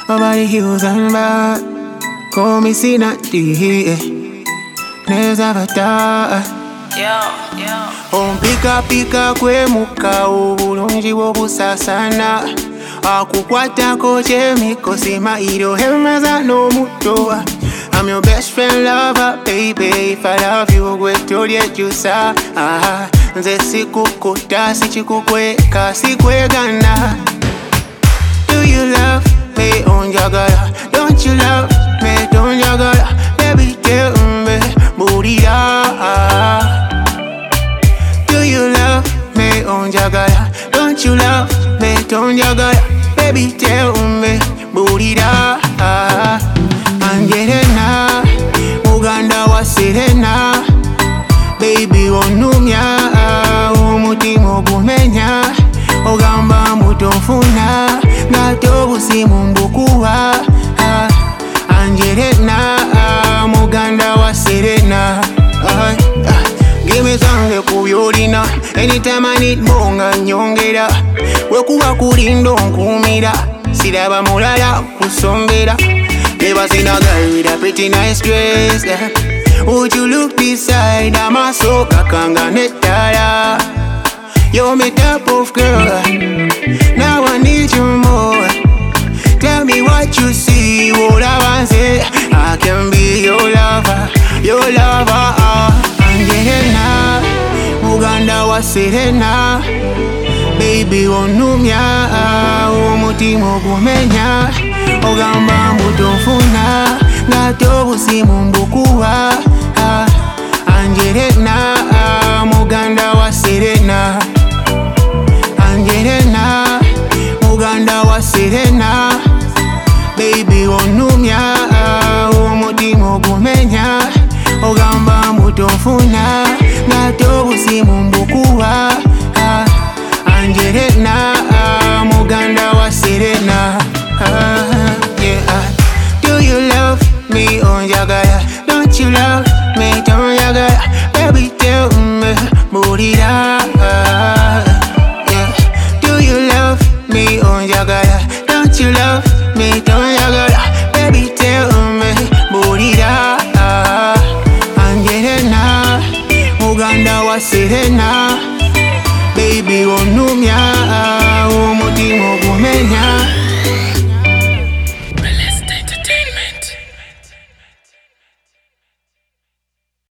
Nobody heals and back. Call me Sinati. Neza vata. Ompika kwe muka obulungi bw'obusasana. Akukwatako kyemiko simairo hemeza n'omutto. I'm your best friend lover, baby. If I love you, gwe tolyekyusa. Nze sikukuta sichikukweka sikwegana. Do you love me onjagala? Don't you love me tonjagala? Baby tell me bulira. Do you love me onjagala? Don't you love me tonjagala? Baby tell me bulira. Angelena Uganda wa Serena. Baby onumya umutima ogumenya. Ogamba mutonfuna ngato busimu mbukuwa. Angelena Muganda wa Serena. Give me zange kubyolina. Anytime I need more nga nyongera. Wekuba kulindo nkumira. Siraba mulala kusombera. Never seen a girl with a pretty nice dress. Would you look beside amasoka kanga netara? You're my type of girl. Now I need you more. Tell me what you see. What I want to say. I can be your lover. Your lover. Angelena Uganda wa Serena. Baby onumya umutima ogumenya. Ogamba mutonfuna ngato busimu mbukuwa. Angelena Muganda wa Serena. Angelena Muganda wa Serena. Baby onumya umutima ogumenya. Ogamba mutonfuna ngato busimu mbukuwa. Angelena Muganda wa Serena. Do you love me onjagala? Don't you love me tonjagala? Baby tell me bulira. Do you love me onjagala? Don't you love me tonjagala? Baby tell me bulira. Angelena Muganda wa Serena. Baby onumya umutima ogumenya.